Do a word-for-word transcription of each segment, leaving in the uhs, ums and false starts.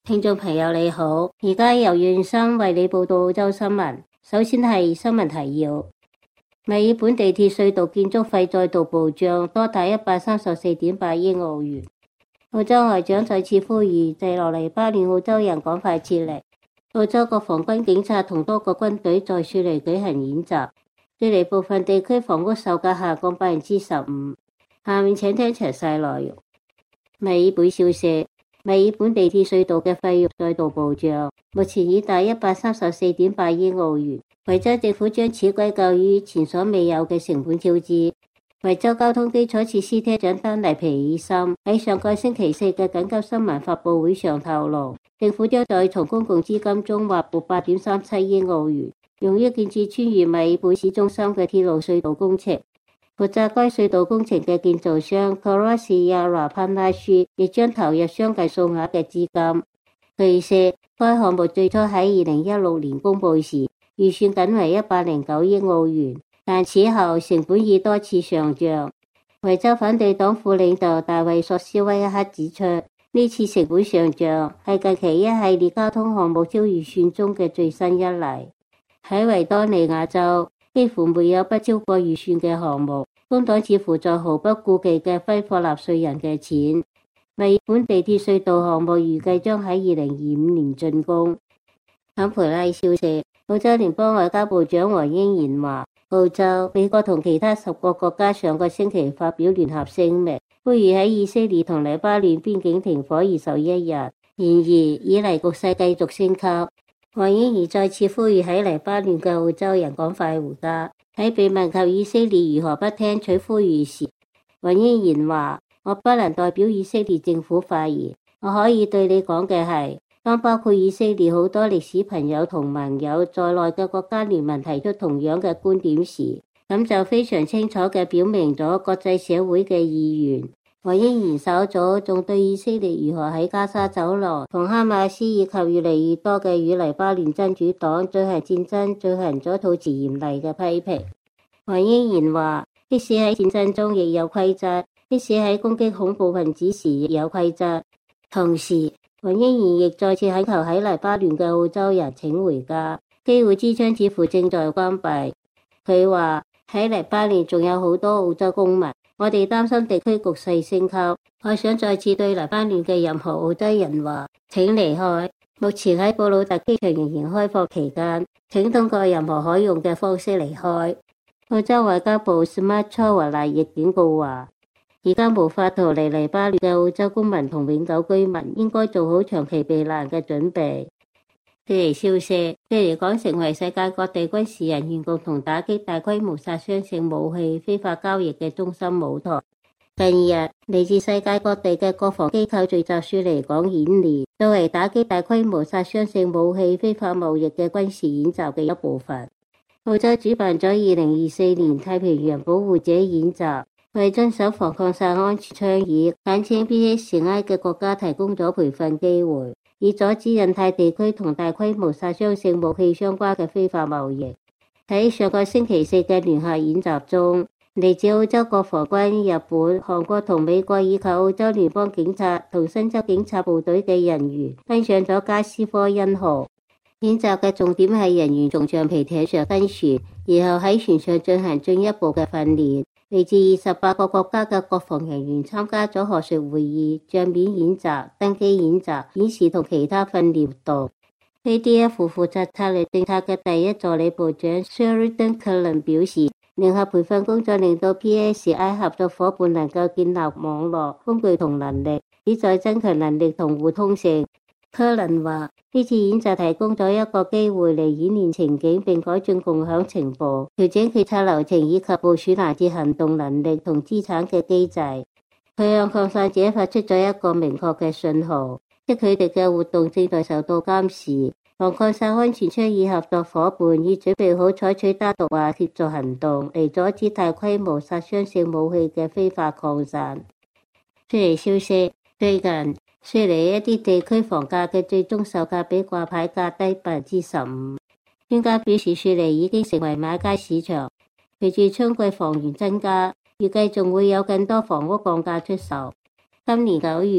聽眾朋友你好，而家由袁生為你報道澳洲新聞。首先係新聞提要：墨爾本地鐵隧道建築費再度暴漲，多達一百三十四點八億澳元。澳洲外長再次呼籲滯留黎巴嫩澳洲人趕快撤離。澳洲國防軍警察同多個軍隊在雪梨舉行演習。雪梨部分地區房屋售價下降百分之十五。下面請聽詳細內容。墨爾本消息：墨爾本地鐵隧道嘅費用再度暴漲，目前已達一百三十四點八億澳元。維州政府將此歸咎於前所未有嘅成本超支。維州交通基礎設施廳長丹尼皮爾森喺上個星期四嘅緊急新聞發佈會上透露，政府將再從公共資金中劃撥八點三七億澳元，用於建設穿越墨爾本市中心嘅鐵路隧道工程。負責該隧道工程嘅建造商 Kerasiyara Partnership 亦將投入相繼數額嘅資金。據悉，該項目最初喺二零一六年公佈時，預算僅為一百零九億澳元，但此後成本已多次上漲。維州反對黨副領導大衛索斯威克指出，呢次成本上漲係近期一系列交通項目超預算中嘅最新一例。喺維多利亞州，幾乎沒有不超過預算嘅項目，工黨似乎在毫不顧忌嘅揮霍納稅人嘅錢。墨爾本地鐵隧道項目預計將喺二零二五年竣工。坎培拉消息：澳洲聯邦外交部長黃英賢話，澳洲、美國同其他十個國家上個星期發表聯合聲明，呼籲喺以色列同黎巴嫩邊境停火二十一日。然而，以嚟局勢繼續升級。黃英賢再次呼籲喺黎巴嫩嘅澳洲人趕快回家。喺被問及以色列如何不聽取呼籲時，黃英賢話：我不能代表以色列政府發言，我可以對你講嘅係，當包括以色列好多歷史朋友同盟友在內嘅國家聯盟提出同樣嘅觀點時，咁就非常清楚嘅表明咗國際社會嘅意願。黃英賢稍早仲對以色列如何喺加沙走廊同哈馬斯以及越嚟越多嘅與黎巴嫩真主黨進行戰爭進行咗套詞嚴厲嘅批評。黃英賢話：即使喺戰爭中亦有規則，即使喺攻擊恐怖分子時亦有規則。同時，黃英賢亦再次懇求喺黎巴嫩嘅澳洲人請回家，機會之窗似乎正在關閉。佢話喺黎巴嫩仲有好多澳洲公民，我哋擔心地區局勢升級。我想再次對黎巴嫩嘅任何澳洲人話，請離開。目前喺布魯特機場仍然開放期間，請通過任何可用嘅方式離開。澳洲外交部 Smart Chawla 亦警告話，而家無法逃離黎巴嫩嘅澳洲公民同永久居民應該做好長期避難嘅準備。悉尼消息：悉尼港成為世界各地軍事人員共同打擊大規模殺傷性武器非法交易嘅中心舞台。近日，嚟自世界各地嘅國防機構聚集雪梨港演練，作為打擊大規模殺傷性武器非法貿易嘅軍事演習嘅一部分。澳洲主辦咗二零二四年太平洋保護者演習，為遵守防擴散安全倡議簡稱 B S I 嘅國家提供咗培訓機會，以阻止印太地區同大規模殺傷性武器相關嘅非法貿易。喺上個星期四嘅聯合演習中，嚟自澳洲國防軍、日本、韓國同美國以及澳洲聯邦警察同新州警察部隊嘅人員登上咗加斯科恩號。演習嘅重點係人員從橡皮艇上登船，然後喺船上進行進一步嘅訓練。嚟自二十八個國家嘅國防人員參加咗學術會議、帳面演習、登機演習、演示同其他訓練活動。A D F 負責策略政策嘅第一助理部長 Sheridan Cullen 表示，聯合培訓工作令到 P S I 合作伙伴能夠建立網絡、工具同能力，旨在增強能力同互通性。Cullen 話：呢次演習提供咗一個機會嚟演練情景並改進共享情報、調整決策流程以及部署攔截行動能力同資產嘅機制。佢向擴散者發出咗一個明確嘅信號，即佢哋嘅活動正在受到監視。防擴散安全倡議合作伙伴已準備好採取單獨或協作行動嚟阻止大規模殺傷性武器嘅非法擴散。悉尼消息：最近雪梨一啲地區房價嘅最終售價比掛牌價低百分之十五。專家表示，雪梨已經成為買家市場。隨住春季房源增加，預計仲會有更多房屋降價出售。今年九月，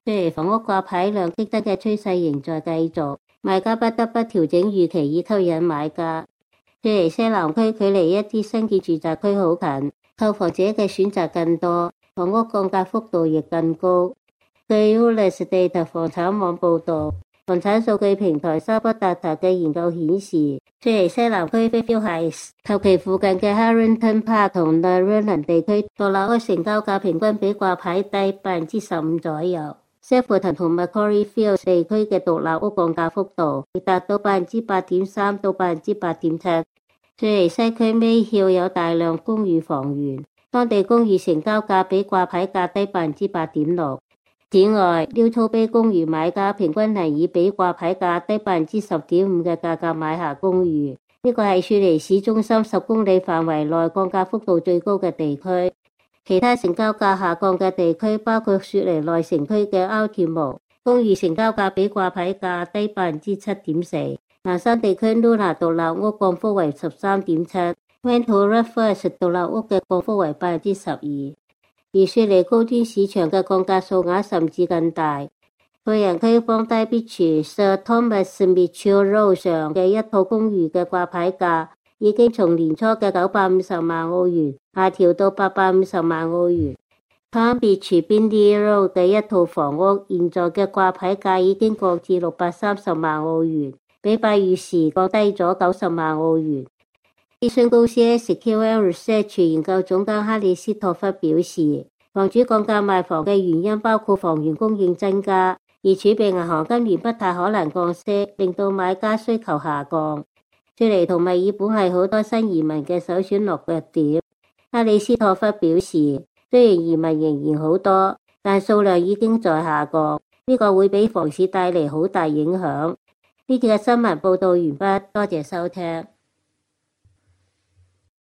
雖然房屋掛牌量激增嘅趨勢仍在繼續，賣家不得不調整預期以吸引買家。雪梨西南區距離一啲新建住宅區好近，購房者嘅選擇更多，房屋降價幅度亦更高。據 Realestate 房產網報導，房產數據平台沙不達達嘅研究顯示，雪梨西南區 Fairfield Heights及其附近嘅 Harrington Park 同 Narellan 地區獨立屋成交價平均比掛牌低百分之十五左右。Shepparton 同 Macquarie Fields 地區嘅獨立屋降價幅度亦達到百分之八點三到百分之八點七。雪梨西區 Mayhill 有大量公寓房源，當地公寓成交價比掛牌價低百分之八點六。此外 Neutral Bay 公寓買家平均能以比掛牌價低百分之十點五嘅價格買下公寓，呢個係雪梨市中心十公里範圍內降價幅度最高嘅地區。其他成交價下降嘅地區包括雪梨內城區嘅 Ultimo， 公寓成交價比掛牌價低百分之七點四。南山地區 Luna 獨立屋降幅為十三點七 ，Ventura First 獨立屋嘅降幅為百分之十二。而雪梨高端市場嘅降價數額甚至更大。富人區 Bondi Beach Sir Thomas Mitchell Road 上嘅一套公寓嘅掛牌價已經從年初嘅九百五十萬澳元下調到八百五十萬澳元。Palm Beach Bindi Road 嘅一套房屋現在嘅掛牌價已經降至六百三十萬澳元，比八月時降低咗九十萬澳元。諮詢公司 S Q L Research 研究總監哈里斯托弗表示，房主降價賣房嘅原因包括房源供應增加，而儲備銀行今年不太可能降息，令到買家需求下降。雪梨同墨爾本係好多新移民嘅首選落腳點。哈里斯托弗表示，雖然移民仍然好多，但數量已經在下降，呢個會俾房市帶嚟好大影響。呢節嘅新聞報道完畢，多謝收聽。